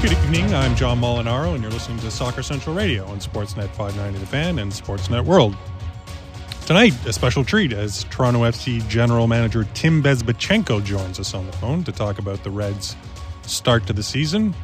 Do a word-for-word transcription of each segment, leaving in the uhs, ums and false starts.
Good evening, I'm John Molinaro, and you're listening to Soccer Central Radio on Sportsnet five ninety The Fan and Sportsnet World. Tonight, a special treat as Toronto F C General Manager Tim Bezbatchenko joins us on the phone to talk about the Reds' start to the season,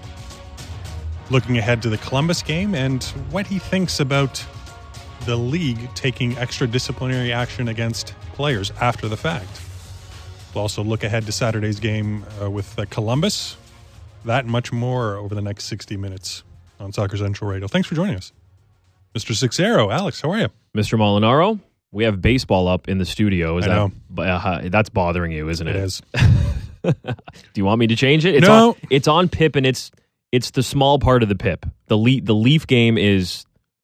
looking ahead to the Columbus game, and what he thinks about the league taking extra disciplinary action against players after the fact. We'll also look ahead to Saturday's game uh, with uh, Columbus. That and much more over the next sixty minutes on Soccer Central Radio. Thanks for joining us. Mister Sixero, Alex, how are you? Mister Molinaro, we have baseball up in the studio. Is I know. That, uh, that's bothering you, isn't it? It is. Do you want me to change it? It's No. On, it's on P I P, and it's it's the small part of the P I P. The, Le- the Leaf game is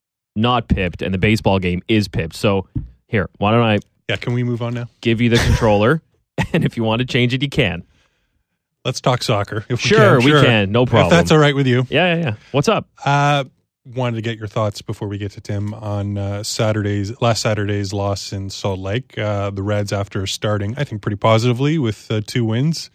not pipped, and the baseball game is pipped. So, here, why don't I Yeah, can we move on now? give you the controller, and if you want to change it, you can. Let's talk soccer. If we Sure, can. we can. No problem. If that's all right with you. Yeah, yeah, yeah. What's up? Uh, wanted to get your thoughts before we get to Tim on uh, Saturday's last Saturday's loss in Salt Lake. Uh, the Reds, after starting, I think, pretty positively with uh, two wins,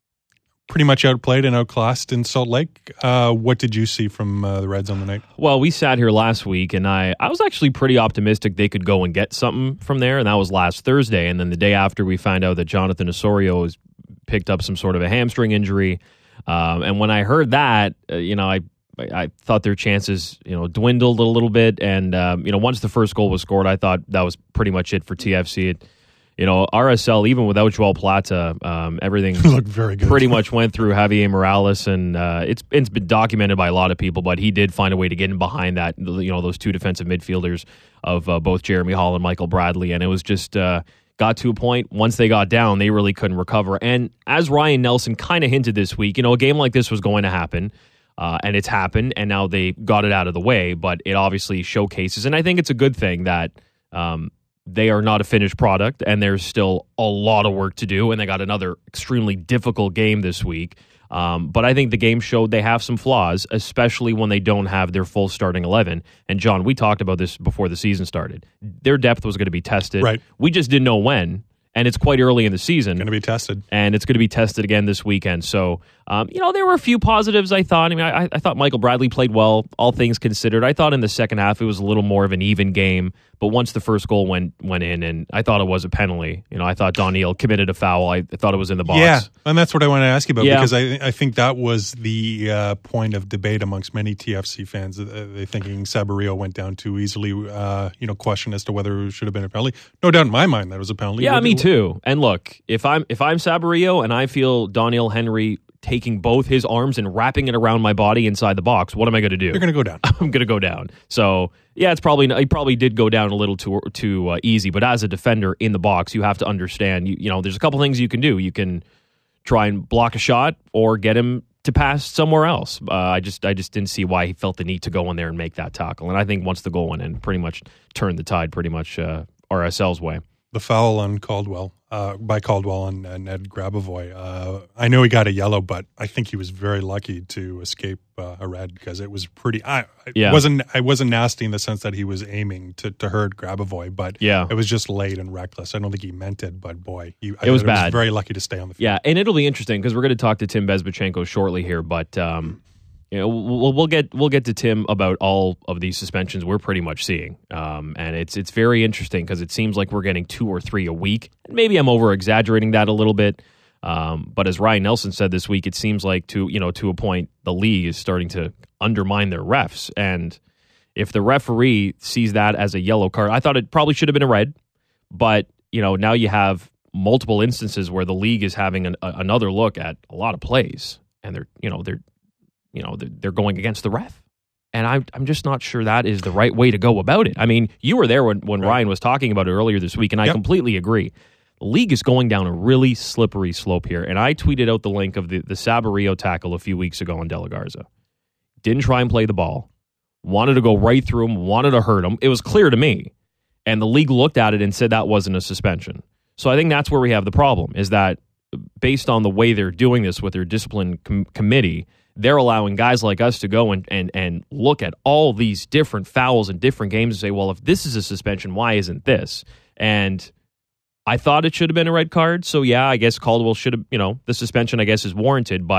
pretty much outplayed and outclassed in Salt Lake. Uh, what did you see from uh, the Reds on the night? Well, we sat here last week, and I, I was actually pretty optimistic they could go and get something from there, and that was last Thursday. And then the day after, we found out that Jonathan Osorio has picked up some sort of a hamstring injury. Um, and when I heard that, uh, you know, I, I I thought their chances, you know, dwindled a little bit. And, um, you know, once the first goal was scored, I thought that was pretty much it for T F C. It, you know, R S L, even without Joel Plata, um, everything Looked very good. pretty much went through Javier Morales, and uh, it's it's been documented by a lot of people, but he did find a way to get in behind that, you know, those two defensive midfielders of uh, both Jeremy Hall and Michael Bradley, and it was just uh, got to a point, once they got down, they really couldn't recover. And as Ryan Nelson kind of hinted this week, you know, a game like this was going to happen, uh, and it's happened, and now they got it out of the way, but it obviously showcases, and I think it's a good thing that um, they are not a finished product, and there's still a lot of work to do, and they got another extremely difficult game this week. Um, but I think the game showed they have some flaws, especially when they don't have their full starting eleven. And John, we talked about this before the season started. Their depth was going to be tested. Right. We just didn't know when. And it's quite early in the season. Going to be tested. And it's going to be tested again this weekend. So, um, you know, there were a few positives, I thought. I mean, I, I thought Michael Bradley played well, all things considered. I thought in the second half it was a little more of an even game. But once the first goal went went in, and I thought it was a penalty. You know, I thought Doniel committed a foul. I thought it was in the box. Yeah, and that's what I want to ask you about, Yeah. because I I think that was the uh, point of debate amongst many T F C fans. Uh, they thinking Sabarillo went down too easily. Uh, you know, question as to whether it should have been a penalty. No doubt in my mind that was a penalty. Yeah, What- me too. And look, if I'm if I'm Sabarillo and I feel Doniel Henry taking both his arms and wrapping it around my body inside the box, what am I going to do? You're going to go down. I'm going to go down. So yeah, it's probably he probably did go down a little too too uh, easy. But as a defender in the box, you have to understand. You you know, there's a couple things you can do. You can try and block a shot or get him to pass somewhere else. Uh, I just I just didn't see why he felt the need to go in there and make that tackle. And I think once the goal went in, pretty much turned the tide pretty much uh, R S L's way. The foul on Caldwell, uh, by Caldwell on uh, Ned Grabavoy. Uh, I know he got a yellow, but I think he was very lucky to escape uh, a red, because it was pretty. I it Yeah. wasn't. I wasn't nasty in the sense that he was aiming to, to hurt Grabavoy, but Yeah. it was just late and reckless. I don't think he meant it, but boy, he, I It was thought bad. very lucky to stay on the field. Yeah, and it'll be interesting because we're going to talk to Tim Bezbatchenko shortly here, but um, you know, we'll, we'll get we'll get to Tim about all of these suspensions we're pretty much seeing, um, and it's it's very interesting because it seems like we're getting two or three a week. Maybe I'm over exaggerating that a little bit, um, but as Ryan Nelson said this week, it seems like to you know to a point the league is starting to undermine their refs, and if the referee sees that as a yellow card, I thought it probably should have been a red, but you know now you have multiple instances where the league is having an, a, another look at a lot of plays, and they're you know they're you know they're, they're going against the ref, and I, I'm just not sure that is the right way to go about it. I mean, you were there when, when Right. Ryan was talking about it earlier this week, and I Yep. completely agree. The league is going down a really slippery slope here, and I tweeted out the link of the, the Sabarillo tackle a few weeks ago on De La Garza. Didn't try and play the ball, wanted to go right through him, wanted to hurt him. It was clear to me, and the league looked at it and said that wasn't a suspension. So I think that's where we have the problem, is that based on the way they're doing this with their discipline com- committee, they're allowing guys like us to go and, and, and look at all these different fouls and different games and say, well, if this is a suspension, why isn't this? And I thought it should have been a red card. So, yeah, I guess Caldwell should have, you know, the suspension, I guess, is warranted. But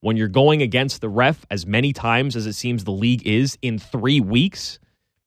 when you're going against the ref as many times as it seems the league is in three weeks,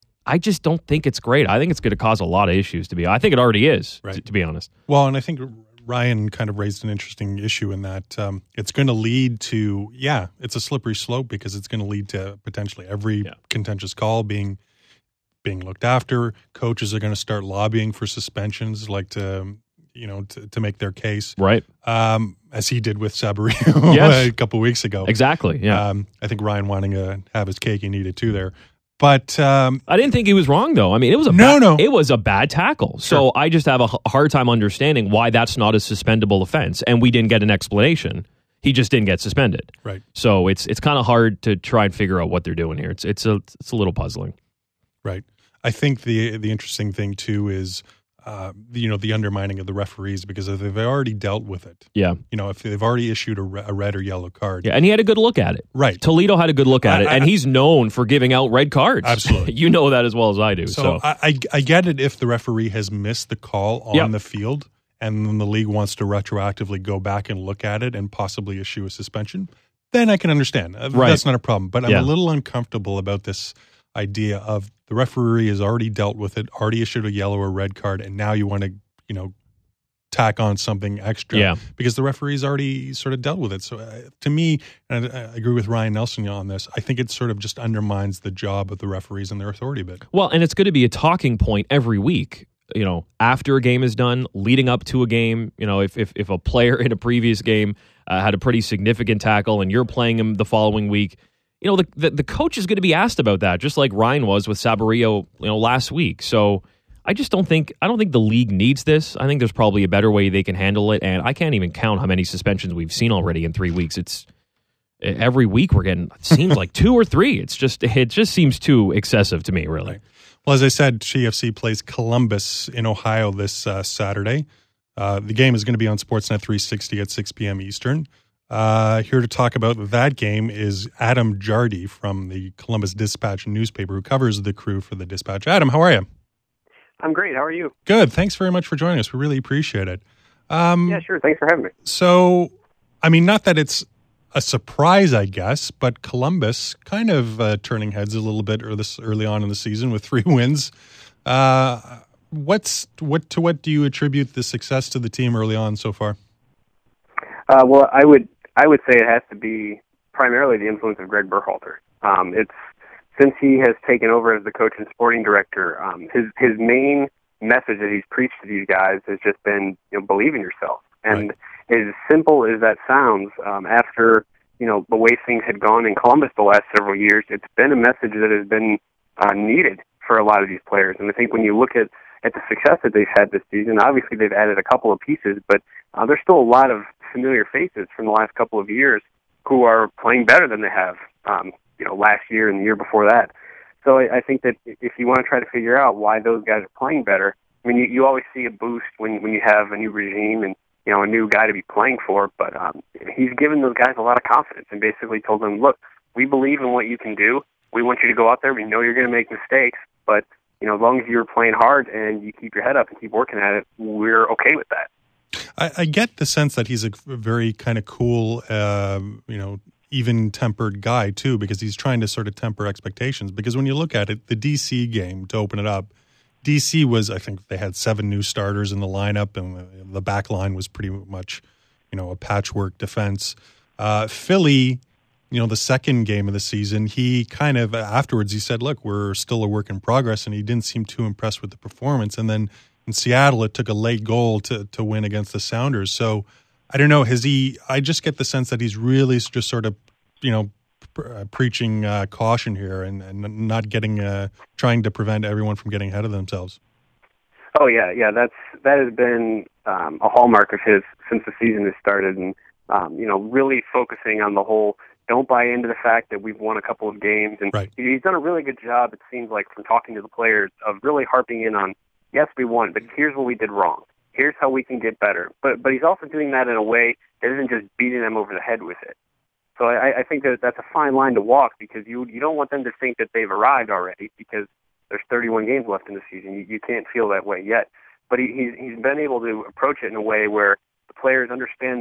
I just don't think it's great. I think it's going to cause a lot of issues, to be I think it already is, right. to, to be honest. Well, and I think Ryan kind of raised an interesting issue in that um, it's going to lead to, yeah, it's a slippery slope because it's going to lead to potentially every yeah. contentious call being being looked after. Coaches are going to start lobbying for suspensions, like to, you know, to, to make their case. Right. Um, as he did with Saborio yes. a couple of weeks ago. Exactly, yeah. Um, I think Ryan wanting to have his cake, he needed too there. But um, I didn't think he was wrong, though. I mean, it was a no, bad, no. It was a bad tackle. Sure. So I just have a hard time understanding why that's not a suspendable offense, and we didn't get an explanation. He just didn't get suspended. Right. So it's it's kind of hard to try and figure out what they're doing here. It's it's a it's a little puzzling. Right. I think the the interesting thing too is uh, you know the undermining of the referees because if they've already dealt with it. Yeah. You know, if they've already issued a, re- a red or yellow card. Yeah, and he had a good look at it. Right. Toledo had a good look at I, it, I, and he's known for giving out red cards. Absolutely. You know that as well as I do. So, So, I, I I get it if the referee has missed the call on Yep. the field and then the league wants to retroactively go back and look at it and possibly issue a suspension, then I can understand. Uh, Right. That's not a problem. But I'm Yeah. a little uncomfortable about this idea of the referee has already dealt with it, already issued a yellow or red card, and now you want to, you know, tack on something extra Yeah. because the referee's already sort of dealt with it. So uh, to me, and I, I agree with Ryan Nelson on this, I think it sort of just undermines the job of the referees and their authority a bit. well, and it's going to be a talking point every week. You know, after a game is done, leading up to a game. You know, if if, if a player in a previous game uh, had a pretty significant tackle and you're playing him the following week, you know, the, the the coach is going to be asked about that, just like Ryan was with Saborio, you know, last week. So I just don't think I don't think the league needs this. I think there's probably a better way they can handle it, and I can't even count how many suspensions we've seen already in three weeks. It's every week we're getting it seems like two or three. It's just it just seems too excessive to me, really. Right. Well, as I said, C F C plays Columbus in Ohio this uh, Saturday. Uh, the game is going to be on Sportsnet three sixty at six p.m. Eastern. Uh, here to talk about that game is Adam Jardy from the Columbus Dispatch newspaper, who covers the Crew for the Dispatch. Adam, how are you? I'm great. How are you? Good. Thanks very much for joining us. We really appreciate it. Um, yeah, sure. Thanks for having me. So, I mean, not that it's a surprise, I guess, but Columbus kind of uh, turning heads a little bit early, early on in the season with three wins. Uh, what's what to what do you attribute the success to the team early on so far? Uh, well, I would I would say it has to be primarily the influence of Greg Berhalter. Um, it's since he has taken over as the coach and sporting director. Um, his his main message that he's preached to these guys has just been, you know, believe in yourself. And right. as simple as that sounds, um, after, you know, the way things had gone in Columbus the last several years, it's been a message that has been uh, needed for a lot of these players. And I think when you look at, at the success that they've had this season, obviously they've added a couple of pieces, but uh, there's still a lot of familiar faces from the last couple of years who are playing better than they have, um, you know, last year and the year before that. So I, I think that if you want to try to figure out why those guys are playing better, I mean, you, you always see a boost when when you have a new regime and, you know, a new guy to be playing for, but um, he's given those guys a lot of confidence and basically told them, look, we believe in what you can do. We want you to go out there. We know you're going to make mistakes, but, you know, as long as you're playing hard and you keep your head up and keep working at it, we're okay with that. I, I get the sense that he's a very kind of cool, uh, you know, even-tempered guy, too, because he's trying to sort of temper expectations. Because when you look at it, the D C game, to open it up, D C was, I think they had seven new starters in the lineup, and the, the back line was pretty much, you know, a patchwork defense. Uh, Philly, you know, the second game of the season, he kind of, afterwards, he said, look, we're still a work in progress, and he didn't seem too impressed with the performance. And then in Seattle, it took a late goal to to win against the Sounders. So, I don't know, has he, I just get the sense that he's really just sort of, you know, Uh, preaching uh, caution here and, and not getting, uh, trying to prevent everyone from getting ahead of themselves. Oh yeah, yeah, that's that has been um, a hallmark of his since the season has started, and um, you know, really focusing on the whole. Don't buy into the fact that we've won a couple of games, and right. he's done a really good job. It seems like from talking to the players of really harping in on, yes, we won, but here's what we did wrong. Here's how we can get better. But but he's also doing that in a way that isn't just beating them over the head with it. So I, I think that that's a fine line to walk because you you don't want them to think that they've arrived already because there's thirty-one games left in the season. You, you can't feel that way yet. But he, he's, he's been able to approach it in a way where the players understand that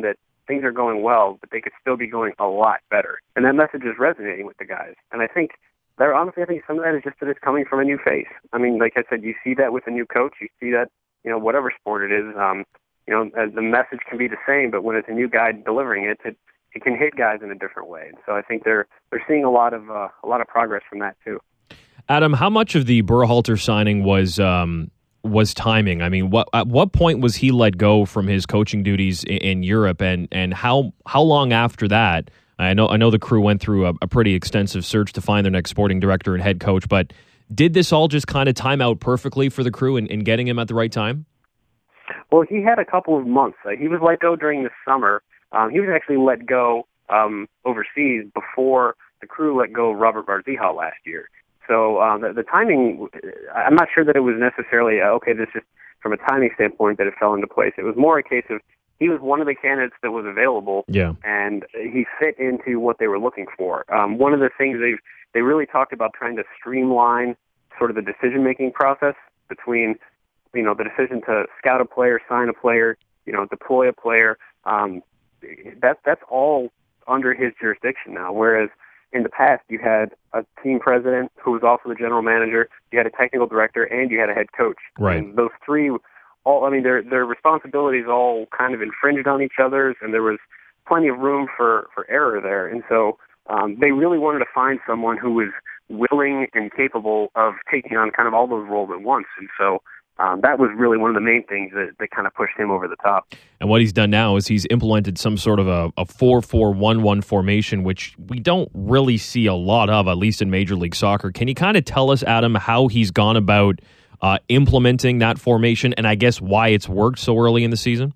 things are going well, but they could still be going a lot better. And that message is resonating with the guys. And I think there, honestly, I think some of that is just that it's coming from a new face. I mean, like I said, you see that with a new coach. You see that, you know, whatever sport it is. Um, you know, the message can be the same, but when it's a new guy delivering it, it, it can hit guys in a different way. And so I think they're they're seeing a lot of uh, a lot of progress from that too. Adam, how much of the Berhalter signing was um, was timing? I mean, what at what point was he let go from his coaching duties in, in Europe, and and how how long after that? I know I know the Crew went through a, a pretty extensive search to find their next sporting director and head coach, but did this all just kind of time out perfectly for the Crew in, in getting him at the right time? Well, he had a couple of months. Uh, he was let go during the summer. Um, he was actually let go um, overseas before the Crew let go Robert Barzihal last year. So um, the, the timing, I'm not sure that it was necessarily, uh, okay, this just from a timing standpoint that it fell into place. It was more a case of he was one of the candidates that was available, yeah. and he fit into what they were looking for. Um, one of the things they they really talked about trying to streamline sort of the decision-making process between, you know, the decision to scout a player, sign a player, you know, deploy a player. Um, that, that's all under his jurisdiction now, whereas in the past you had a team president who was also the general manager, you had a technical director, and you had a head coach. Right. And those three, all I mean, their their responsibilities all kind of infringed on each other's, and there was plenty of room for, for error there. And so um, they really wanted to find someone who was willing and capable of taking on kind of all those roles at once. And so Um, that was really one of the main things that, that kind of pushed him over the top. And what he's done now is he's implemented some sort of a, a four four one one formation, which we don't really see a lot of, at least in Major League Soccer. Can you kind of tell us, Adam, how he's gone about uh, implementing that formation, and I guess why it's worked so early in the season?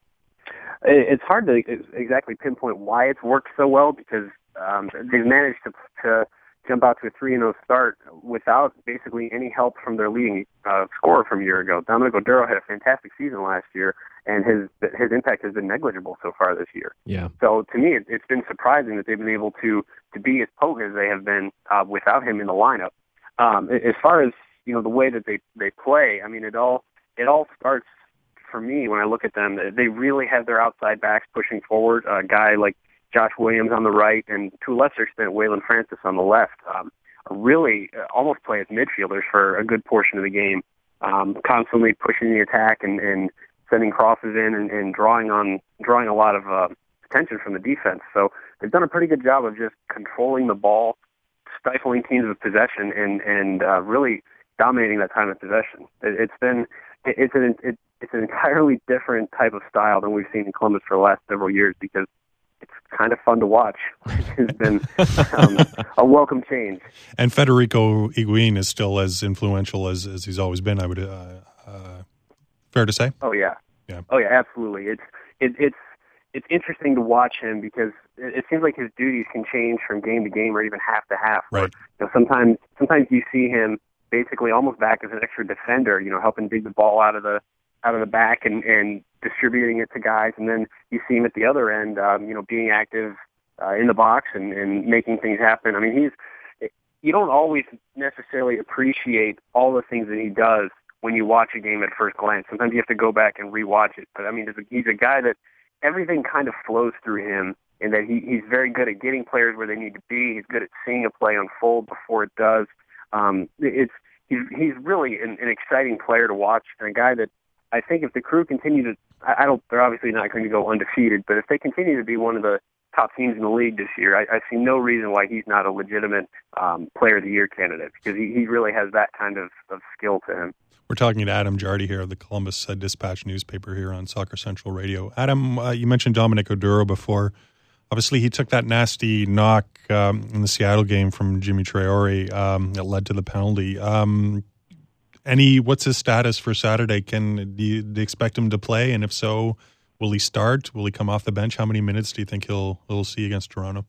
It's hard to exactly pinpoint why it's worked so well, because um, they've managed to, to jump out to a three and oh start without basically any help from their leading uh, scorer from a year ago. Dominic Oduro had a fantastic season last year, and his his impact has been negligible so far this year. Yeah. So to me, it, it's been surprising that they've been able to to be as potent as they have been uh, without him in the lineup. Um, as far as you know, the way that they they play, I mean, it all it all starts for me when I look at them. They really have their outside backs pushing forward. A guy like Josh Williams on the right, and to a lesser extent, Waylon Francis on the left, um, really uh, almost play as midfielders for a good portion of the game, um, constantly pushing the attack and, and sending crosses in and, and drawing on drawing a lot of uh, attention from the defense. So they've done a pretty good job of just controlling the ball, stifling teams with possession, and and uh, really dominating that time of possession. It, it's been it, it's an it, it's an entirely different type of style than we've seen in Columbus for the last several years, because it's kind of fun to watch. It's been um, a welcome change. And Federico Higuain is still as influential as, as he's always been, I would, uh, uh, fair to say? Oh, yeah. Yeah. Oh, yeah, absolutely. It's it, it's it's interesting to watch him, because it, it seems like his duties can change from game to game or even half to half. Right. You know, sometimes, sometimes you see him basically almost back as an extra defender, you know, helping dig the ball out of the out of the back and, and distributing it to guys, and then you see him at the other end, um, you know, being active uh, in the box and, and making things happen. I mean, he's you don't always necessarily appreciate all the things that he does when you watch a game at first glance. Sometimes you have to go back and rewatch it. But I mean, he's a guy that everything kind of flows through him, and that he, he's very good at getting players where they need to be. He's good at seeing a play unfold before it does. Um, it's he's he's really an, an exciting player to watch, and a guy that I think if the Crew continue to, I don't, they're obviously not going to go undefeated, but if they continue to be one of the top teams in the league this year, I, I see no reason why he's not a legitimate um, Player of the Year candidate, because he, he really has that kind of, of skill to him. We're talking to Adam Jardy here of the Columbus uh, Dispatch newspaper here on Soccer Central Radio. Adam, uh, you mentioned Dominic Oduro before. Obviously, he took that nasty knock um, in the Seattle game from Jimmy Traore um, that led to the penalty. Um, any, what's his status for Saturday? Can do you, do you expect him to play? And if so, will he start? Will he come off the bench? How many minutes do you think he'll he'll see against Toronto?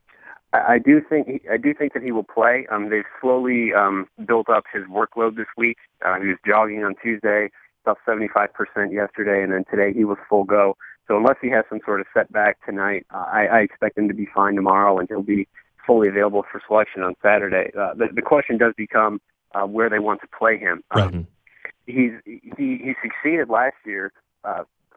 I do think he, I do think that he will play. Um, they've slowly um, built up his workload this week. Uh, he was jogging on Tuesday, about seventy-five percent yesterday, and then today he was full go. So unless he has some sort of setback tonight, uh, I, I expect him to be fine tomorrow, and he'll be fully available for selection on Saturday. Uh, the, the question does become uh, where they want to play him. Um, right. He's he he succeeded last year. Uh,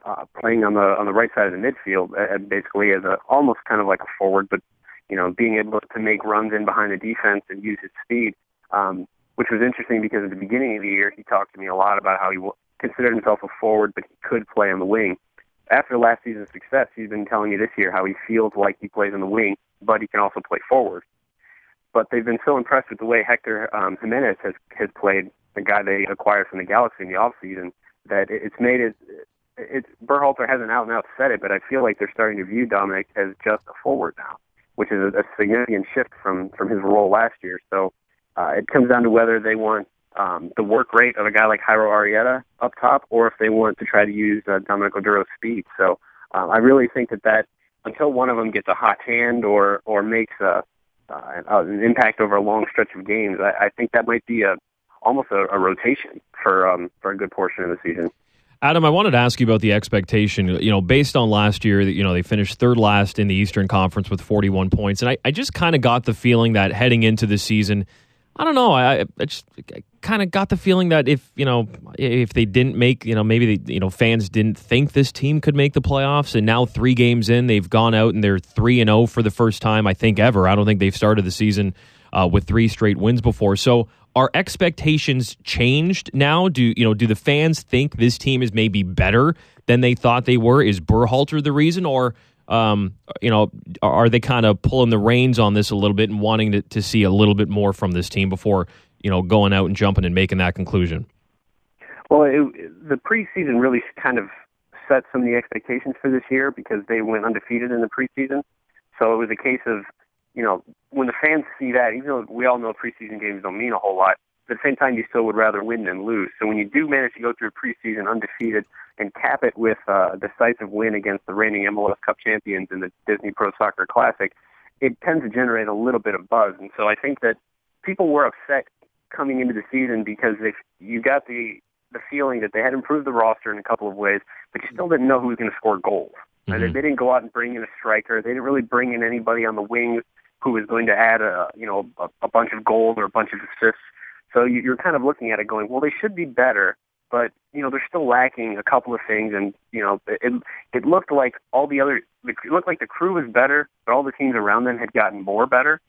uh, playing on the on the right side of the midfield, uh, basically as a almost kind of like a forward, but you know, being able to make runs in behind the defense and use his speed, um, which was interesting because at the beginning of the year he talked to me a lot about how he w- considered himself a forward, but he could play on the wing. After last season's success, he's been telling me this year how he feels like he plays on the wing, but he can also play forward. But they've been so impressed with the way Hector um, Jimenez has, has played, the guy they acquired from the Galaxy in the offseason, that it's made it, it's, Berhalter hasn't out and out said it, but I feel like they're starting to view Dominic as just a forward now, which is a, a significant shift from, from his role last year. So uh, it comes down to whether they want um, the work rate of a guy like Jairo Arrieta up top, or if they want to try to use uh, Dominic Oduro's speed. So um, I really think that that, until one of them gets a hot hand or, or makes a, uh, an impact over a long stretch of games, I, I think that might be a almost a, a rotation for um, for a good portion of the season. Adam, I wanted to ask you about the expectation. You know, based on last year, you know, they finished third last in the Eastern Conference with forty-one points, and I, I just kind of got the feeling that heading into the season, I don't know, I, I just kind of got the feeling that if you know if they didn't make, you know, maybe they, you know fans didn't think this team could make the playoffs, and now three games in, they've gone out and they're three and zero for the first time I think ever. I don't think they've started the season uh, with three straight wins before. So, are expectations changed now? Do you know? Do the fans think this team is maybe better than they thought they were? Is Berhalter the reason, or um, you know, are they kind of pulling the reins on this a little bit and wanting to, to see a little bit more from this team before you know going out and jumping and making that conclusion? Well, it, the preseason really kind of set some of the expectations for this year because they went undefeated in the preseason. So it was a case of, you know, when the fans see that, even though we all know preseason games don't mean a whole lot, at the same time you still would rather win than lose. So when you do manage to go through preseason undefeated and cap it with uh, a decisive win against the reigning M L S Cup champions in the Disney Pro Soccer Classic, it tends to generate a little bit of buzz. And so I think that people were upset coming into the season because if you got the the feeling that they had improved the roster in a couple of ways, but you still didn't know who was going to score goals. Mm-hmm. They, they didn't go out and bring in a striker. They didn't really bring in anybody on the wings who was going to add a you know a, a bunch of goals or a bunch of assists. So you, you're kind of looking at it going, well, they should be better, but you know they're still lacking a couple of things. And you know it it looked like all the other it looked like the crew was better, but all the teams around them had gotten more better.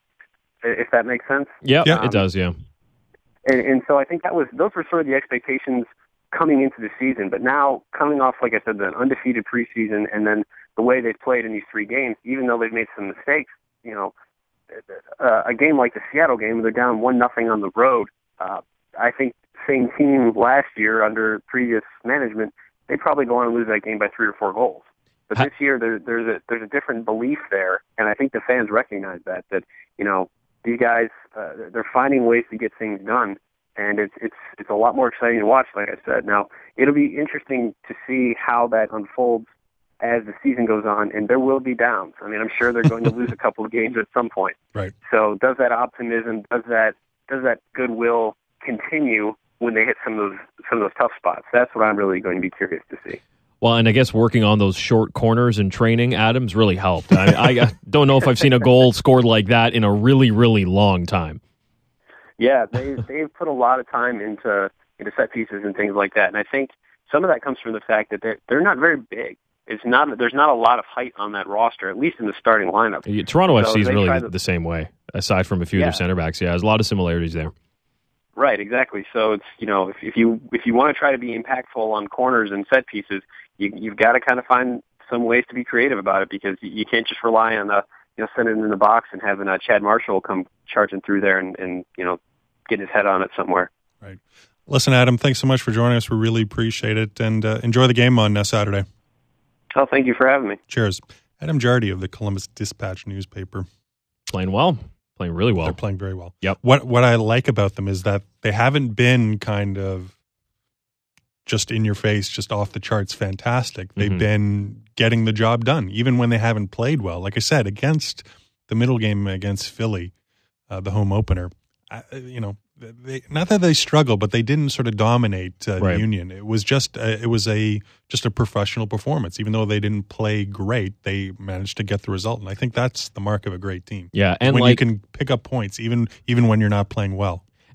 If that makes sense. Yeah, um, it does. Yeah. And, and so I think that was those were sort of the expectations coming into the season. But now coming off, like I said, the undefeated preseason, and then the way they've played in these three games, even though they've made some mistakes. You know, uh, a game like the Seattle game, they're down one nothing on the road. Uh, I think same team last year under previous management, they probably go on and lose that game by three or four goals. But this year, there, there's a there's a different belief there, and I think the fans recognize that that you know these guys uh, they're finding ways to get things done, and it's it's it's a lot more exciting to watch. Like I said, now it'll be interesting to see how that unfolds as the season goes on, and there will be downs. I mean, I'm sure they're going to lose a couple of games at some point. Right. So does that optimism, does that does that goodwill continue when they hit some of those some of those tough spots? That's what I'm really going to be curious to see. Well, and I guess working on those short corners and training, Adams, really helped. I, I don't know if I've seen a goal scored like that in a really, really long time. Yeah, they they've put a lot of time into into set pieces and things like that, and I think some of that comes from the fact that they're they're not very big. It's not there's not a lot of height on that roster, at least in the starting lineup. Yeah, Toronto so F C is really to, the same way, aside from a few yeah. of their center backs. Yeah, there's a lot of similarities there. Right, exactly. So it's you know if, if you if you want to try to be impactful on corners and set pieces, you, you've got to kind of find some ways to be creative about it because you can't just rely on the you know sending it in the box and having uh, Chad Marshall come charging through there and, and you know getting his head on it somewhere. Right. Listen, Adam, thanks so much for joining us. We really appreciate it, and uh, enjoy the game on uh, Saturday. Oh, thank you for having me. Cheers. Adam Jardy of the Columbus Dispatch newspaper. Playing well. Playing really well. They're playing very well. Yep. What what I like about them is that they haven't been kind of just in your face, just off the charts fantastic. They've mm-hmm. been getting the job done, even when they haven't played well. Like I said, against the middle game against Philly, uh, the home opener, I, you know, They, not that they struggled, but they didn't sort of dominate uh, right. the Union. It was just a, it was a just a professional performance. Even though they didn't play great, they managed to get the result, and I think that's the mark of a great team. Yeah, and when like, you can pick up points, even even when you're not playing well.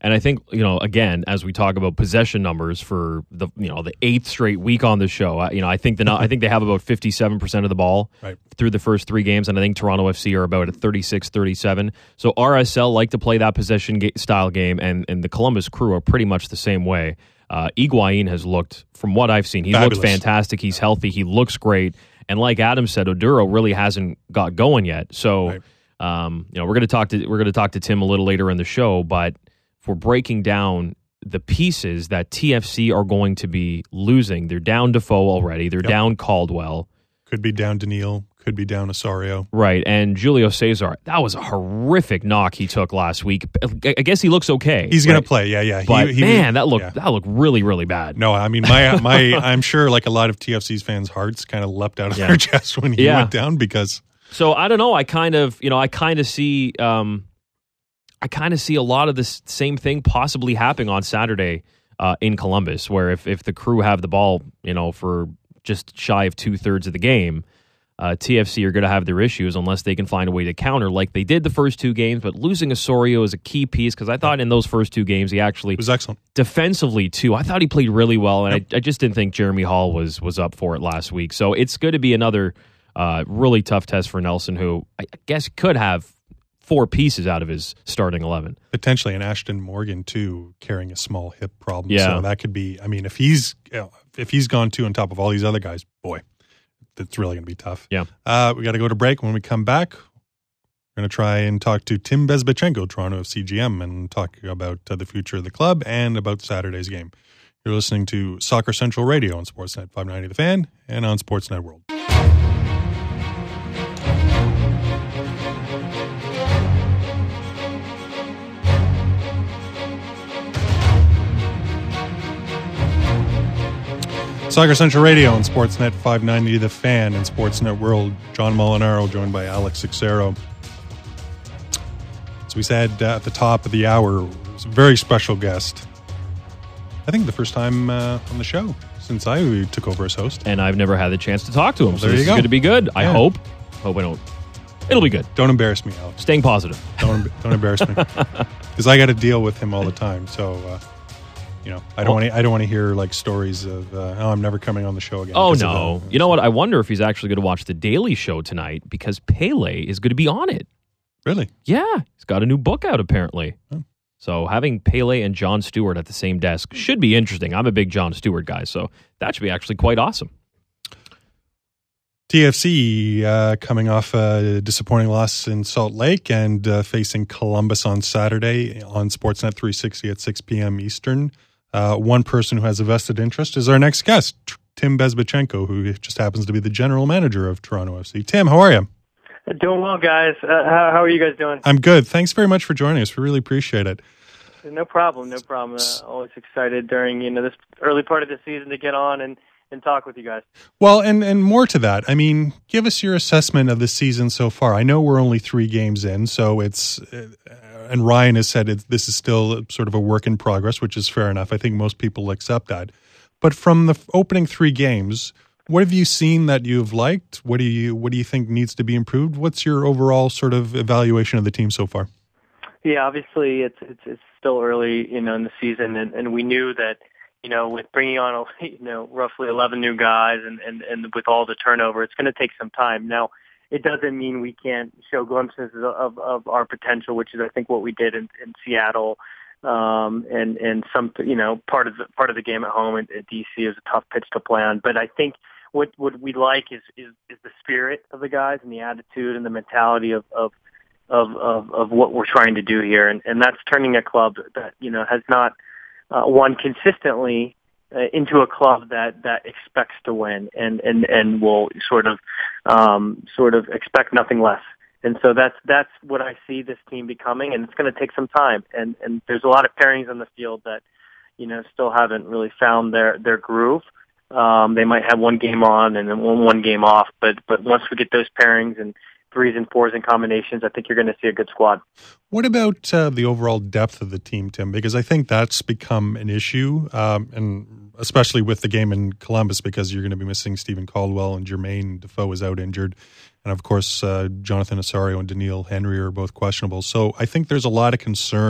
And I think, you know, again, as we talk about possession numbers for the, you know, the eighth straight week on the show, I, you know, I think the I think they have about fifty-seven percent of the ball right. through the first three games, and I think Toronto F C are about at thirty-six thirty-seven. So R S L like to play that possession ga- style game, and, and the Columbus Crew are pretty much the same way. Uh, Higuaín has looked, from what I've seen, he Fabulous. looks fantastic. He's healthy. He looks great. And like Adam said, Oduro really hasn't got going yet. So, right. um, you know, we're going to talk to we're going to talk to Tim a little later in the show, but if we're breaking down the pieces that T F C are going to be losing, they're down Defoe already. They're yep. down Caldwell. Could be down Daniil. Could be down Osorio. Right. And Julio Cesar, that was a horrific knock he took last week. I guess he looks okay. He's going right? to play. Yeah, yeah. But he, he man, was, that looked yeah. that looked really, really bad. No, I mean, my my, I'm sure like a lot of T F C's fans' hearts kind of leapt out of yeah. their chest when he yeah. went down because. So I don't know. I kind of, you know, I kind of see, um, I kind of see a lot of this same thing possibly happening on Saturday uh, in Columbus, where if if the Crew have the ball, you know, for just shy of two thirds of the game, uh, T F C are going to have their issues unless they can find a way to counter like they did the first two games. But losing Osorio is a key piece because I thought in those first two games he actually It was excellent defensively too. I thought he played really well, and yep. I, I just didn't think Jeremy Hall was was up for it last week. So it's going to be another uh, really tough test for Nelson, who I guess could have four pieces out of his starting eleven. Potentially, and Ashton Morgan too, carrying a small hip problem. Yeah. So that could be. I mean, if he's if he's gone too on top of all these other guys, boy, that's really going to be tough. Yeah. Uh, we got to go to break. When we come back, we're going to try and talk to Tim Bezbatchenko, Toronto F C G M, and talk about uh, the future of the club and about Saturday's game. You're listening to Soccer Central Radio on Sportsnet five ninety The Fan and on Sportsnet World. Soccer Central Radio on Sportsnet five ninety The Fan and Sportsnet World. John Molinaro joined by Alex Sixero. As we said uh, at the top of the hour, it was a very special guest. I think the first time uh, on the show since I took over as host. And I've never had the chance to talk to him. Well, so there this you is go. going to be good. I Yeah. hope. Hope I don't. It'll be good. Don't embarrass me, Alex. Staying positive. Don't don't embarrass me, because I got to deal with him all the time. So, uh, you know, I don't want to. I don't want to hear like stories of uh, oh, I'm never coming on the show again. Oh, because of no. that. You know what? I wonder if he's actually going to watch The Daily Show tonight because Pele is going to be on it. Really? Yeah. He's got a new book out, apparently. Oh. So having Pele and Jon Stewart at the same desk should be interesting. I'm a big Jon Stewart guy, so that should be actually quite awesome. T F C uh, coming off a disappointing loss in Salt Lake and uh, facing Columbus on Saturday on Sportsnet three sixty at six p.m. Eastern. Uh, one person who has a vested interest is our next guest, Tim Bezbatchenko, who just happens to be the general manager of Toronto F C. Tim, how are you? Doing well, guys. Uh, how, how are you guys doing? I'm good. Thanks very much for joining us. We really appreciate it. No problem. No problem. Uh, always excited during you know this early part of the season to get on and, and talk with you guys. Well, and, and more to that, I mean, give us your assessment of the season so far. I know we're only three games in, so it's, uh, and Ryan has said it, this is still sort of a work in progress, which is fair enough. I think most people accept that. But from the opening three games, what have you seen that you've liked? What do you what do you think needs to be improved? What's your overall sort of evaluation of the team so far? Yeah, obviously it's it's, it's still early, you know, in the season, and, and we knew that, you know, with bringing on, you know, roughly eleven new guys and, and, and with all the turnover, it's going to take some time. Now, it doesn't mean we can't show glimpses of, of our potential, which is, I think, what we did in, in Seattle, um, and and some, you know, part of the part of the game at home at, at D C is a tough pitch to play on. But I think what what we like is, is is the spirit of the guys and the attitude and the mentality of of of of, of what we're trying to do here, and, and that's turning a club that, you know, has not uh, won consistently uh, into a club that, that expects to win and, and, and will sort of um, sort of expect nothing less. And so that's that's what I see this team becoming, and it's going to take some time. And, and there's a lot of pairings on the field that, you know, still haven't really found their, their groove. Um, they might have one game on and then one, one game off, but but once we get those pairings and threes and fours and combinations, I think you're going to see a good squad. What about uh, the overall depth of the team, Tim? Because I think that's become an issue, um, and especially with the game in Columbus, because you're going to be missing Stephen Caldwell and Jermaine Defoe is out injured. And of course, uh, Jonathan Osorio and Daniil Henry are both questionable. So I think there's a lot of concern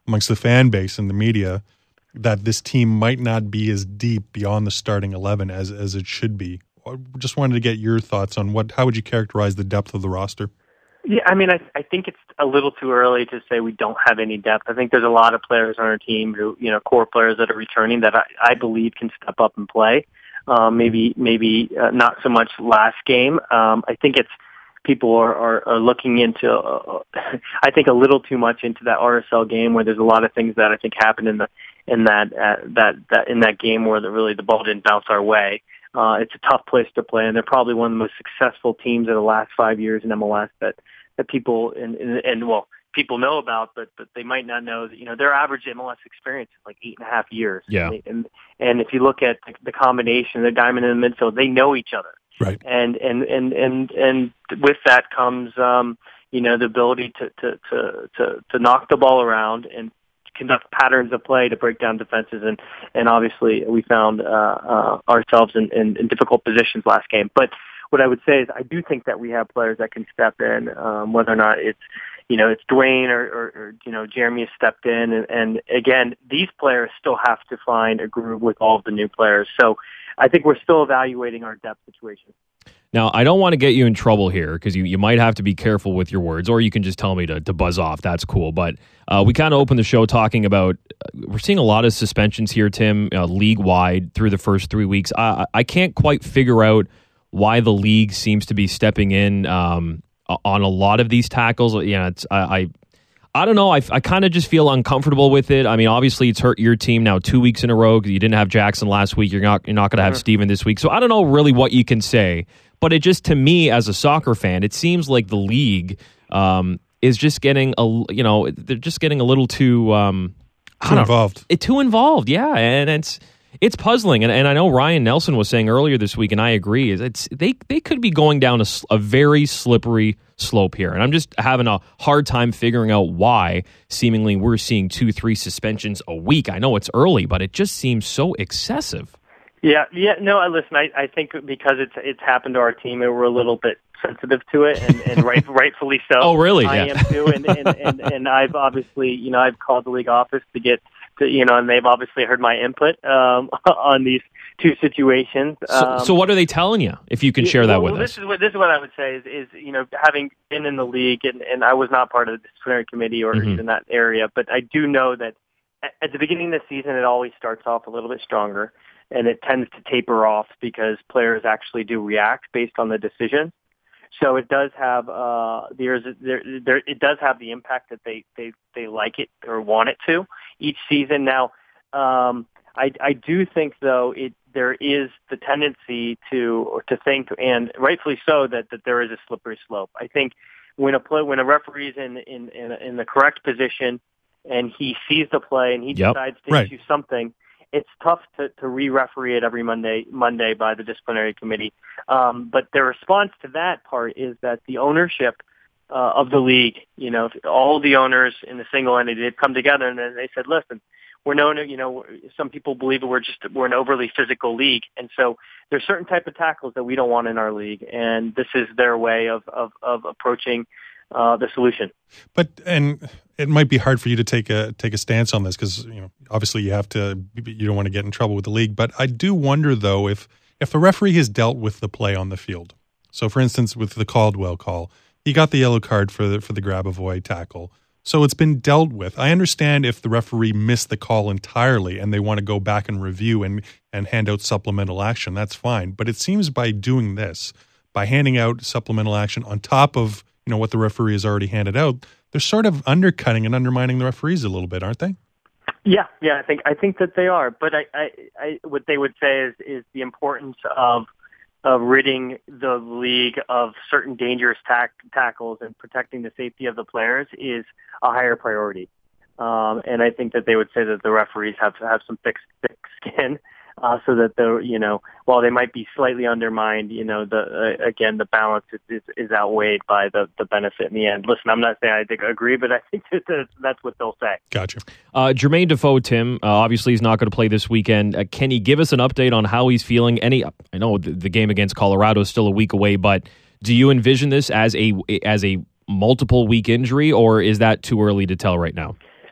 amongst the fan base and the media that this team might not be as deep beyond the starting eleven as as it should be. I just wanted to get your thoughts on what how would you characterize the depth of the roster? Yeah, I mean, I, I think it's a little too early to say we don't have any depth. I think there's a lot of players on our team who, you know, core players that are returning that I, I believe can step up and play. Um, maybe maybe uh, not so much last game. Um, I think it's people are, are, are looking into, uh, I think, a little too much into that R S L game where there's a lot of things that I think happened in the in that uh, that that in that game where the, really the ball didn't bounce our way. Uh, it's a tough place to play, and they're probably one of the most successful teams in the last five years in M L S that that people and, and, and well people know about, but but they might not know that, you know, their average M L S experience is like eight and a half years. Yeah, and and, and if you look at the combination, the diamond in the midfield, they know each other. Right. And and and and and with that comes um, you know, the ability to to to to, to knock the ball around and conduct patterns of play to break down defenses, and, and obviously we found uh, uh, ourselves in, in, in difficult positions last game. But what I would say is I do think that we have players that can step in, um, whether or not it's, you know, it's Dwayne or, or, or you know, Jeremy has stepped in. And, and again, these players still have to find a groove with all of the new players. So I think we're still evaluating our depth situation. Now, I don't want to get you in trouble here because you, you might have to be careful with your words, or you can just tell me to, to buzz off. That's cool. But uh, we kind of opened the show talking about uh, we're seeing a lot of suspensions here, Tim, uh, league-wide through the first three weeks. I, I can't quite figure out why the league seems to be stepping in um, on a lot of these tackles. Yeah, it's, I, I I don't know. I, I kind of just feel uncomfortable with it. I mean, obviously, it's hurt your team now two weeks in a row because you didn't have Jackson last week. You're not you're not going to have mm-hmm. Steven this week. So I don't know really what you can say. But it just, to me, as a soccer fan, it seems like the league um, is just getting a, you know, they're just getting a little too um, too involved. It, too involved, yeah, and it's it's puzzling. And, and I know Ryan Nelson was saying earlier this week, and I agree, is it's they they could be going down a, a very slippery slope here, and I'm just having a hard time figuring out why. Seemingly, we're seeing two, three suspensions a week. I know it's early, but it just seems so excessive. Yeah, yeah, no, I listen, I, I think because it's it's happened to our team, and we're a little bit sensitive to it, and, and right, rightfully so. Oh, really? I yeah. am too, and, and, and, and I've obviously, you know, I've called the league office to get, to, you know, and they've obviously heard my input um, on these two situations. Um, so, so what are they telling you, if you can share that well, with well, us? This is what, this is what I would say is, is, you know, having been in the league, and, and I was not part of the disciplinary committee or mm-hmm. even that area, but I do know that at the beginning of the season, it always starts off a little bit stronger, and it tends to taper off because players actually do react based on the decision. So it does have uh, there's there, there it does have the impact that they, they, they like it or want it to each season. Now, um, I I do think though it there is the tendency to or to think, and rightfully so, that, that there is a slippery slope. I think when a play when a referee is in in in, in the correct position and he sees the play and he yep. decides to right. issue something, it's tough to, to re-referee it every Monday Monday by the disciplinary committee. Um, but their response to that part is that the ownership uh, of the league, you know, all the owners in the single entity, they've come together and they said, listen, we're known, you know, some people believe we're just we're an overly physical league, and so there's certain type of tackles that we don't want in our league, and this is their way of of, of approaching uh, the solution. But and it might be hard for you to take a take a stance on this because, you know, obviously you have to you don't want to get in trouble with the league. But I do wonder though if if the referee has dealt with the play on the field. So, for instance, with the Caldwell call, he got the yellow card for the for the Grabavoy tackle. So it's been dealt with. I understand if the referee missed the call entirely and they want to go back and review and, and hand out supplemental action, that's fine. But it seems by doing this, by handing out supplemental action on top of, you know, what the referee has already handed out, they're sort of undercutting and undermining the referees a little bit, aren't they? Yeah, yeah, I think I think that they are. But I, I, I what they would say is is the importance of of ridding the league of certain dangerous tack, tackles and protecting the safety of the players is a higher priority. Um, and I think that they would say that the referees have to have some thick, thick skin, uh, so that the, you know, while they might be slightly undermined, you know, the, uh, again, the balance is, is, is outweighed by the, the benefit in the end. Listen, I'm not saying I think I agree, but I think that that's, that's what they'll say. Gotcha. Uh, Jermaine Defoe, Tim, uh, obviously he's not going to play this weekend. Uh, can you give us an update on how he's feeling? Any, I know the, the game against Colorado is still a week away, but do you envision this as a, as a multiple week injury, or is that too early to tell right now?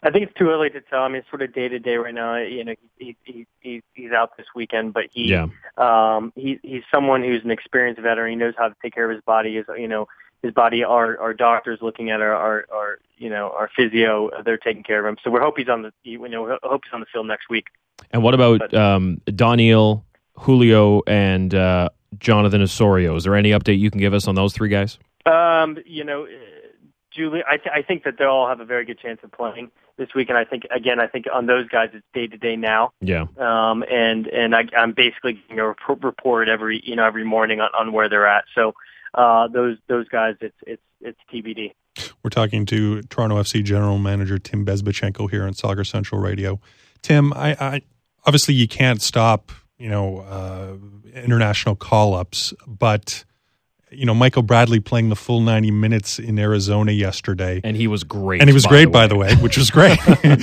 I think it's too early to tell. I mean, it's sort of day to day right now. You know, he, he, he, he's out this weekend, but he, yeah. um, he, he's someone who's an experienced veteran. He knows how to take care of his body. Is you know, his body. Our our doctors looking at our, our, our you know our physio. They're taking care of him. So we hope he's on the you know we hope he's on the field next week. And what about but, um, Daniil, Julio, and uh, Jonathan Osorio? Is there any update you can give us on those three guys? Um, you know, Julie, I, th- I think that they all have a very good chance of playing this week, and I think again, I think on those guys, it's day to day now. Yeah. Um, and and I, I'm basically getting a rep- report every you know every morning on, on where they're at. So uh, those those guys, it's it's it's T B D. We're talking to Toronto F C General Manager Tim Bezbatchenko here on Soccer Central Radio. Tim, I, I obviously you can't stop you know uh, international call ups, but. You know, Michael Bradley playing the full ninety minutes in Arizona yesterday. And he was great. And he was by great, the by the way, which was great.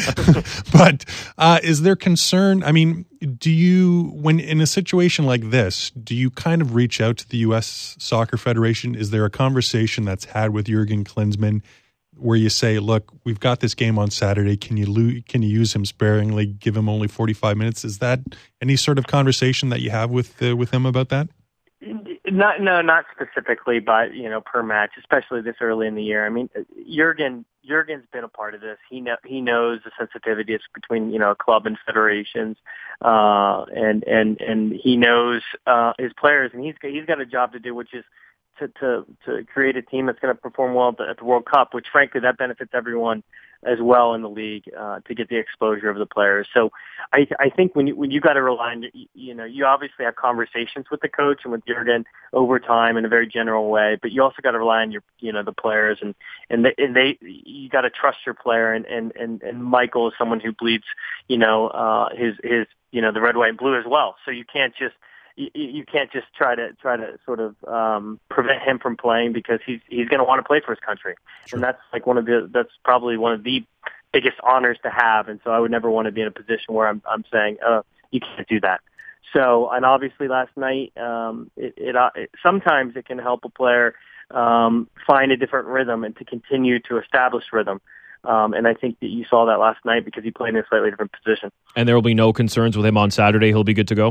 But uh, is there concern? I mean, do you, when in a situation like this, do you kind of reach out to the U S Soccer Federation? Is there a conversation that's had with Jurgen Klinsmann where you say, look, we've got this game on Saturday. Can you lo- can you use him sparingly, give him only forty-five minutes? Is that any sort of conversation that you have with uh, with him about that? Not, no, not specifically, but you know, per match, especially this early in the year. I mean, Jurgen, Jurgen's been a part of this. He know, he knows the sensitivities between you know club and federations, uh, and and and he knows uh, his players, and he's he's got a job to do, which is to to to create a team that's going to perform well at the, at the World Cup. Which, frankly, that benefits everyone as well in the league uh, to get the exposure of the players. So I, I think when you, when you got to rely on, you know, you obviously have conversations with the coach and with Jurgen over time in a very general way, but you also got to rely on your, you know, the players and, and they, and they you got to trust your player. And, and, and, and Michael is someone who bleeds, you know, uh, his, his, you know, the red, white, and blue as well. So you can't just, You, you can't just try to try to sort of um, prevent him from playing because he's he's going to want to play for his country, sure. And that's like one of the that's probably one of the biggest honors to have. And so I would never want to be in a position where I'm I'm saying, oh, you can't do that. So and obviously last night, um, it, it, it sometimes it can help a player um, find a different rhythm and to continue to establish rhythm. Um, and I think that you saw that last night because he played in a slightly different position. And there will be no concerns with him on Saturday. He'll be good to go.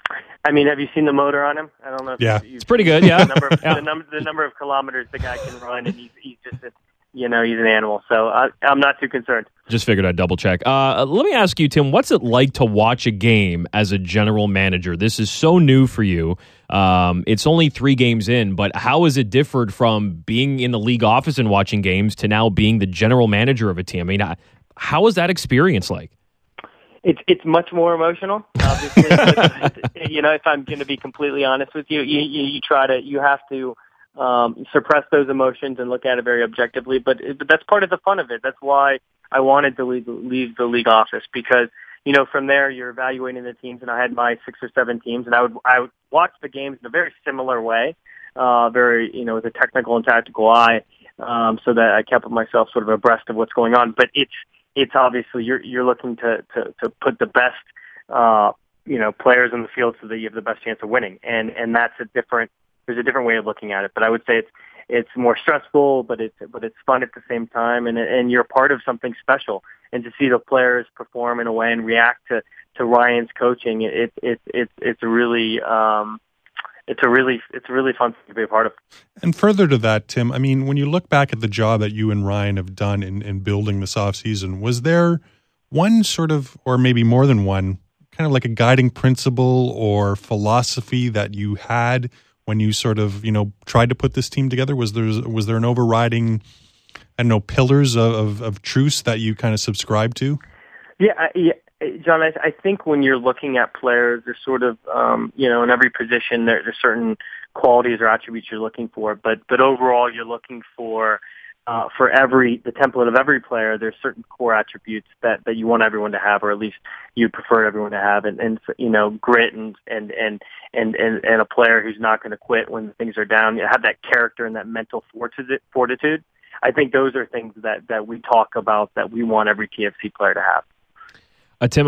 I mean, have you seen the motor on him? I don't know. If yeah, you, it's pretty good. Yeah, the number, of, yeah. The, number, the number of kilometers the guy can run, and he's, he's just, a, you know, he's an animal. So I, I'm not too concerned. Just figured I'd double check. Uh, let me ask you, Tim, what's it like to watch a game as a general manager? This is so new for you. Um, it's only three games in, but how has it differed from being in the league office and watching games to now being the general manager of a team? I mean, how was that experience like? It's it's much more emotional, obviously. But, you know, if I'm going to be completely honest with you, you, you, you try to, you have to um, suppress those emotions and look at it very objectively. But but that's part of the fun of it. That's why I wanted to leave, leave the league office because you know from there you're evaluating the teams, and I had my six or seven teams, and I would I would watch the games in a very similar way, uh, very you know with a technical and tactical eye, um, so that I kept myself sort of abreast of what's going on. But it's It's obviously you're you're looking to, to, to put the best uh, you know players in the field so that you have the best chance of winning, and and that's a different there's a different way of looking at it. But I would say it's it's more stressful, but it's but it's fun at the same time, and and you're part of something special. And to see the players perform in a way and react to, to Ryan's coaching, it it it it's really. Um, It's a really, it's a really fun thing to be a part of. And further to that, Tim, I mean, when you look back at the job that you and Ryan have done in, in building this offseason, was there one sort of, or maybe more than one, kind of like a guiding principle or philosophy that you had when you sort of, you know, tried to put this team together? Was there was there an overriding, I don't know, pillars of, of, of truths that you kind of subscribed to? Yeah, yeah. John, I, I think when you're looking at players, there's sort of, um, you know, in every position, there, there's certain qualities or attributes you're looking for. But but overall, you're looking for, uh, for every, the template of every player, there's certain core attributes that, that you want everyone to have, or at least you prefer everyone to have. And, and you know, grit and, and, and, and, and, and a player who's not going to quit when things are down. You have that character and that mental fortitude. I think those are things that, that we talk about that we want every T F C player to have. Uh, Tim, I'm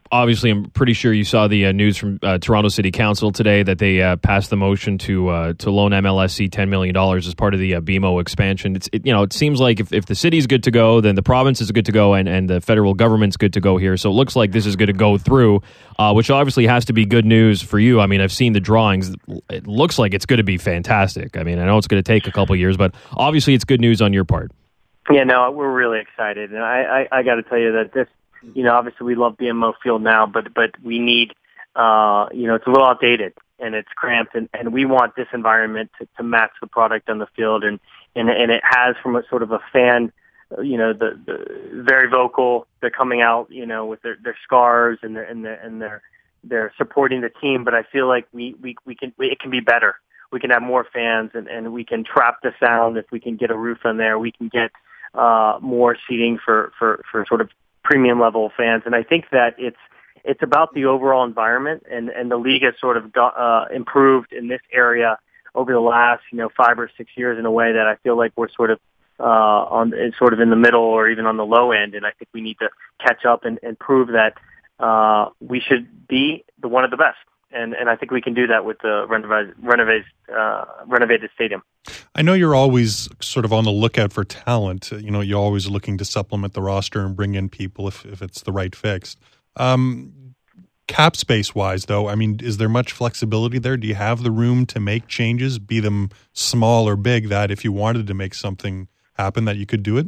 obviously, I'm pretty sure you saw the uh, news from uh, Toronto City Council today that they uh, passed the motion to uh, to loan M L S C ten million dollars as part of the uh, B M O expansion. It's it, you know it seems like if, if the city's good to go, then the province is good to go, and, and the federal government's good to go here. So it looks like this is going to go through, uh, which obviously has to be good news for you. I mean, I've seen the drawings. It looks like it's going to be fantastic. I mean, I know it's going to take a couple years, but obviously it's good news on your part. Yeah, no, we're really excited, and I I, I got to tell you that this. You know, obviously we love B M O Field now, but but we need, uh, you know, it's a little outdated and it's cramped, and, and we want this environment to, to match the product on the field, and, and and it has from a sort of a fan, you know, the, the very vocal. They're coming out, you know, with their, their scarves and their and their and they're they're supporting the team. But I feel like we we we can we, it can be better. We can have more fans, and, and we can trap the sound if we can get a roof on there. We can get uh, more seating for for for sort of premium level fans, and I think that it's it's about the overall environment, and, and the league has sort of got, uh, improved in this area over the last you know five or six years in a way that I feel like we're sort of uh, on sort of in the middle or even on the low end, and I think we need to catch up and, and prove that uh, we should be the one of the best. And and I think we can do that with the renovated, renovated, uh, renovated stadium. I know you're always sort of on the lookout for talent. You know, you're always looking to supplement the roster and bring in people if, if it's the right fix. Um, cap space-wise, though, I mean, is there much flexibility there? Do you have the room to make changes, be them small or big, that if you wanted to make something happen, that you could do it?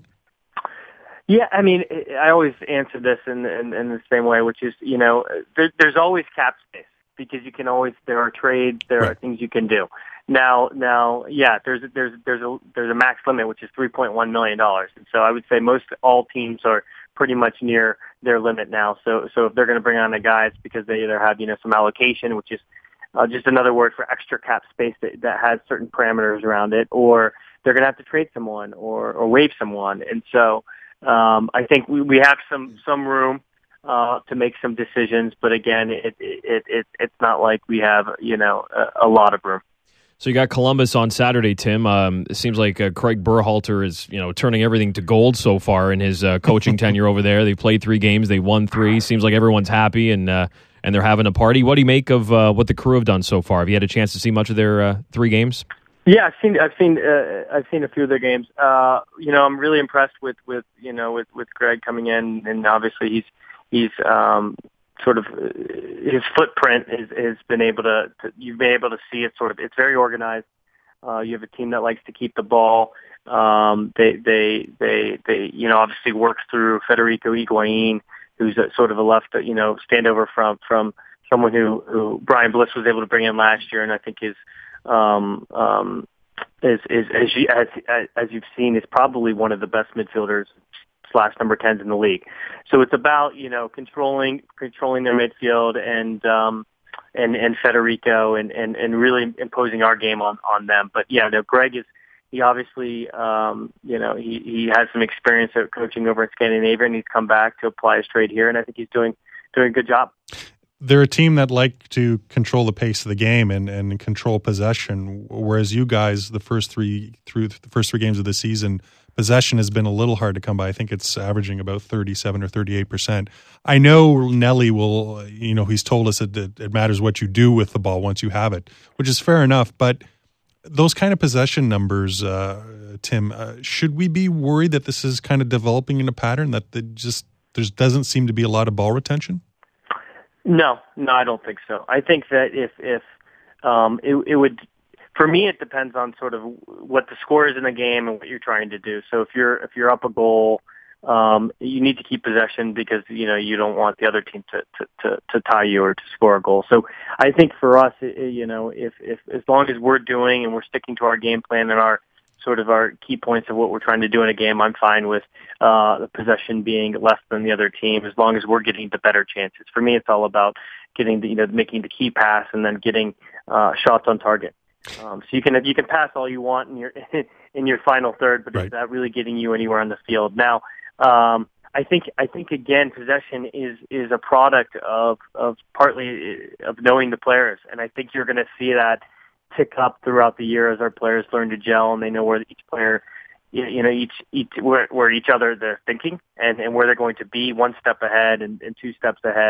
Yeah, I mean, I always answer this in, in, in the same way, which is, you know, there, there's always cap space. Because you can always, there are trades, there right. are things you can do. Now, now, yeah, there's there's there's a there's a max limit, which is three point one million dollars, and so I would say most all teams are pretty much near their limit now. So, so if they're going to bring on a guy, it's because they either have you know some allocation, which is uh, just another word for extra cap space that that has certain parameters around it, or they're going to have to trade someone or or waive someone, and so um, I think we we have some some room. Uh, to make some decisions, but again, it, it it it's not like we have you know a, a lot of room. So you got Columbus on Saturday, Tim. Um, it seems like uh, Craig Berhalter is you know turning everything to gold so far in his uh, coaching tenure over there. They played three games, they won three. Seems like everyone's happy and uh, and they're having a party. What do you make of uh, what the crew have done so far? Have you had a chance to see much of their uh, three games? Yeah, I've seen I've seen uh, I've seen a few of their games. Uh, you know, I'm really impressed with, with you know with, with Greg coming in, and obviously he's. He's um, sort of his footprint is has been able to, to. You've been able to see it. Sort of, it's very organized. Uh, you have a team that likes to keep the ball. Um, they they they they you know obviously work through Federico Higuain, who's a, sort of a left you know standover from from someone who, who Brian Bliss was able to bring in last year, and I think is um, um, is is as you, as as you've seen is probably one of the best midfielders. Slash number tens in the league. So it's about, you know, controlling, controlling their midfield and, um, and, and Federico and, and, and really imposing our game on, on them. But yeah, no, Greg is, he obviously, um, you know, he, he has some experience at coaching over in Scandinavia, and he's come back to apply his trade here. And I think he's doing, doing a good job. They're a team that like to control the pace of the game and, and control possession, whereas you guys, the first three through the first three games of the season, possession has been a little hard to come by. I think it's averaging about thirty-seven or thirty-eight percent. I know Nelly will, you know, he's told us that it matters what you do with the ball once you have it, which is fair enough. But those kind of possession numbers, uh, Tim, uh, should we be worried that this is kind of developing in a pattern that the just there doesn't seem to be a lot of ball retention? No, no, I don't think so. I think that if if um, it, it would, for me, it depends on sort of what the score is in the game and what you're trying to do. So if you're if you're up a goal, um, you need to keep possession because you know you don't want the other team to to, to, to tie you or to score a goal. So I think for us, it, you know, if if as long as we're doing and we're sticking to our game plan and our sort of our key points of what we're trying to do in a game, I'm fine with uh, the possession being less than the other team as long as we're getting the better chances. For me, it's all about getting the, you know, making the key pass and then getting uh, shots on target. Um, so you can you can pass all you want in your in your final third, but right. Is that really getting you anywhere on the field? Now, um, I think I think again, possession is is a product of of partly of knowing the players, and I think you're going to see that tick up throughout the year as our players learn to gel and they know where each player, you know, each each where, where each other they're thinking and, and where they're going to be one step ahead and, and two steps ahead, and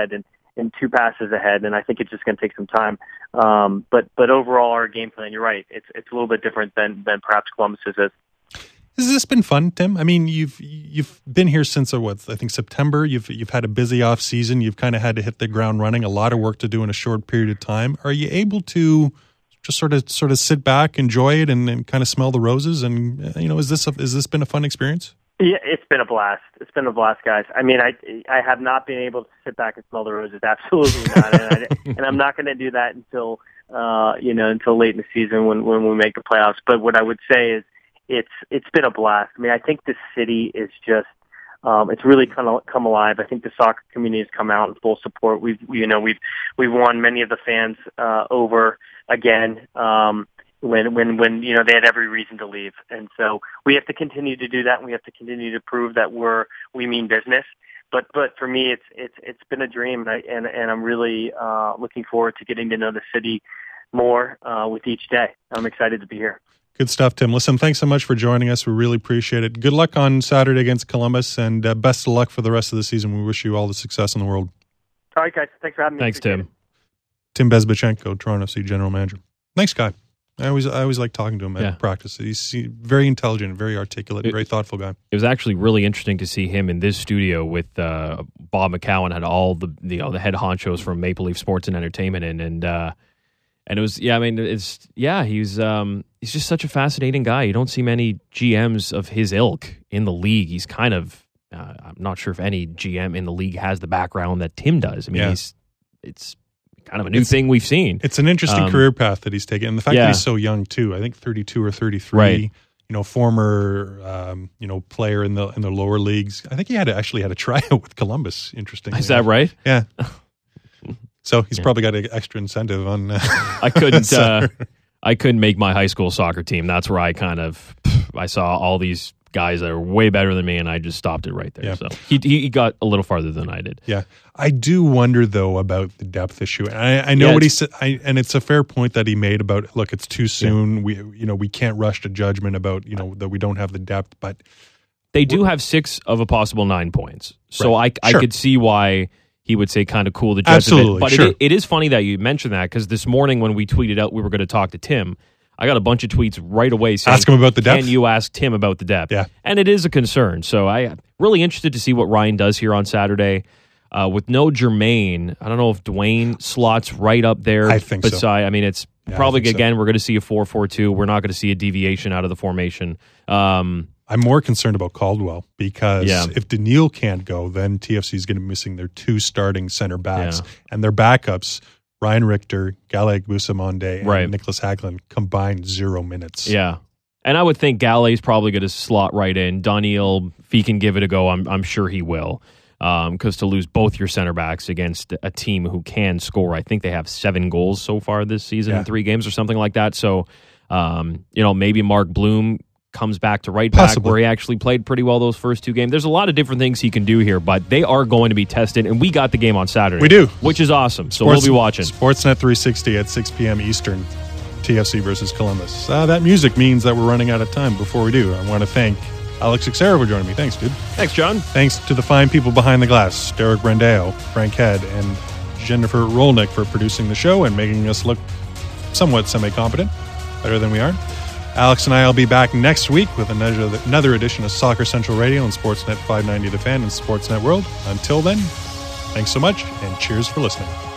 and two passes ahead, and I think it's just going to take some time. Um, but but overall, our game plan, you're right, it's it's a little bit different than than perhaps Columbus's is. Has this been fun, Tim? I mean, you've you've been here since uh, what I think September. You've you've had a busy off season. You've kind of had to hit the ground running. A lot of work to do in a short period of time. Are you able to just sort of sort of sit back, enjoy it, and, and kind of smell the roses? And uh, you know, is this a, has this been a fun experience? Yeah, it's been a blast. It's been a blast, guys. I mean, I I have not been able to sit back and smell the roses. Absolutely not, and, I, and I'm not going to do that until uh, you know until late in the season when when we make the playoffs. But what I would say is. It's it's been a blast. I mean, I think the city is just um, it's really kind of come alive. I think the soccer community has come out in full support. We've you know we've we've won many of the fans uh, over again um, when when when you know they had every reason to leave, and so we have to continue to do that. And we have to continue to prove that we're we mean business. But but for me, it's it's it's been a dream, and I, and, and I'm really uh, looking forward to getting to know the city more uh, with each day. I'm excited to be here. Good stuff, Tim. Listen, thanks so much for joining us. We really appreciate it. Good luck on Saturday against Columbus, and uh, best of luck for the rest of the season. We wish you all the success in the world. All right, guys. Thanks for having me. Thanks, Tim. Tim Bezbatchenko, Toronto F C General Manager. Nice guy. I always I always like talking to him at yeah. practice. He's he, very intelligent, very articulate, it, very thoughtful guy. It was actually really interesting to see him in this studio with uh, Bob McCowan, had all the you know the head honchos from Maple Leaf Sports and Entertainment in, and uh, and it was yeah. I mean, it's yeah. He's um, he's just such a fascinating guy. You don't see many G Ms of his ilk in the league. He's kind of uh, I'm not sure if any G M in the league has the background that Tim does. I mean, yeah. he's it's. kind of a new it's, thing we've seen. It's an interesting um, career path that he's taken. And the fact yeah. that he's so young too, I think thirty-two or thirty-three, right. you know, former, um, you know, player in the, in the lower leagues. I think he had a, actually had a tryout with Columbus. Interesting. Is that right? Yeah. So he's yeah. probably got an extra incentive on, uh, I couldn't, uh, I couldn't make my high school soccer team. That's where I kind of, I saw all these guys that are way better than me, and I just stopped it right there. Yeah. So he he got a little farther than I did. Yeah, I do wonder though about the depth issue. I, I know yeah, what he said, I, and it's a fair point that he made about look, it's too soon. Yeah. We you know we can't rush to judgment about you know that we don't have the depth, but they do have six of a possible nine points. So right. I sure. I could see why he would say kind of cool to judge Absolutely, a bit. But sure. it, it is funny that you mentioned that because this morning when we tweeted out we were going to talk to Tim. I got a bunch of tweets right away saying, ask him about the depth. Can you ask Tim about the depth? Yeah. And it is a concern. So I'm really interested to see what Ryan does here on Saturday. Uh, with no Jermaine, I don't know if Dwayne slots right up there. I think beside, so. I mean, it's yeah, probably, again, so. we're going to see a four four two. We're not going to see a deviation out of the formation. Um, I'm more concerned about Caldwell because yeah. if Daniil can't go, then T F C is going to be missing their two starting center backs. Yeah. And their backups, Ryan Richter, Galeg Busamonde, and right. Nicholas Hagelin combined zero minutes. Yeah. And I would think Gallet's probably going to slot right in. Daniil, if he can give it a go, I'm, I'm sure he will. Because um, to lose both your center backs against a team who can score, I think they have seven goals so far this season yeah. in three games or something like that. So, um, you know, maybe Mark Bloom comes back to right back Possibly. where he actually played pretty well those first two games. There's a lot of different things he can do here, but they are going to be tested, and we got the game on Saturday. We do. Which is awesome. So Sports, we'll be watching. Sportsnet three sixty at six p.m. Eastern, T F C versus Columbus. Uh, that music means that we're running out of time. Before we do, I want to thank Alex Xera for joining me. Thanks, dude. Thanks, John. Thanks to the fine people behind the glass, Derek Brandeo, Frank Head, and Jennifer Rolnick for producing the show and making us look somewhat semi-competent, better than we are. Alex and I will be back next week with another, another edition of Soccer Central Radio and Sportsnet five ninety The Fan and Sportsnet World. Until then, thanks so much and cheers for listening.